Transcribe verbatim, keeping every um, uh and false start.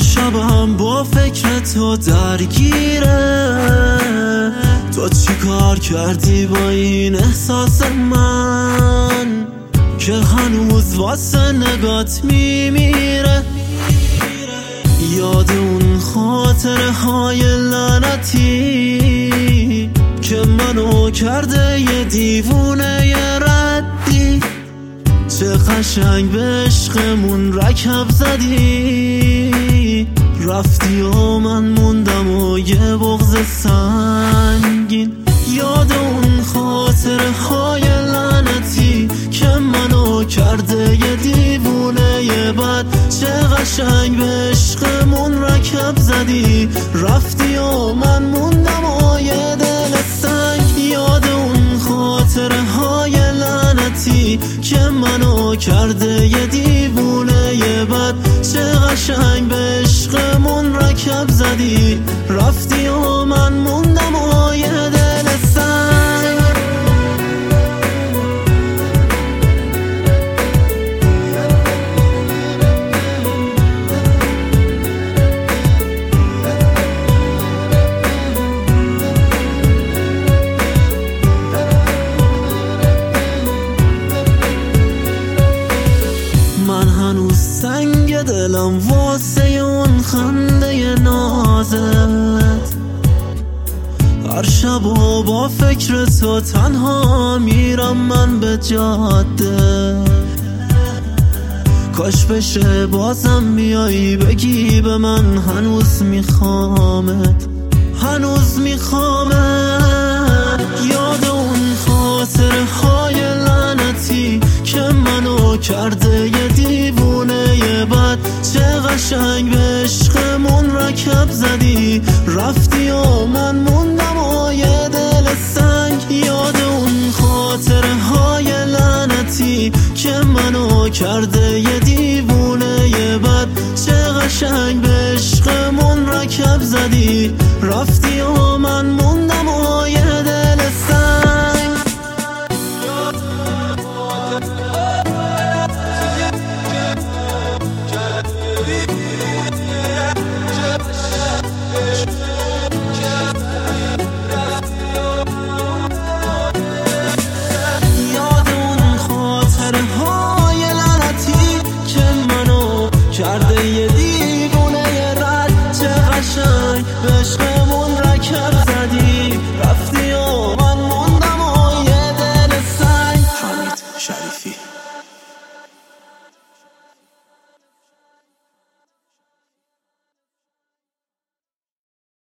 شبم با فکر تو درگیره. تو چی کار کردی با این احساس من که هنوز واسه نگات میمیره؟ یاد اون خاطره های لعنتی که منو کرده یه دیوونه یه ردی. چه قشنگ به عشقمون رکب زدی، رفتی و من موندم و یه بغض سنگین. یاد اون خاطره های لعنتی که منو کرده یه دیوونه یه بد. چه قشنگ به عشقمون رکب زدی، رفتی و من موندم و یه دل سنگ. یاد اون خاطره های لعنتی که منو کرده یه دیوونه یه بد. چه قشنگ به عشقمون رکب زدی، رفتی و من موندم و یه دل سنگ. من هنوز سنگ دلم واسه اون خنده نازت. هر شب و با فکر تو تنها میرم من به جاده. کاش بشه بازم میایی بگی به من هنوز میخوامت، هنوز میخوامت. یاد اون خاطره های لعنتی که منو کرده یه دیوونه یه بد. چه قشنگ به عشقمون رکب زدی، رفتی و من موندم و یه دل سنگ. یاد اون خاطره های لعنتی که منو کرده یه دیوونه یه بد. چه قشنگ به عشقمون رکب زدی، رفتی و من موندم و یه دل سنگ. کرده یه دیوونه یه رد. چه قشنگ به عشقمون رکب زدی، رفتی و من موندم و یه دل سنگ. حمید شریفی.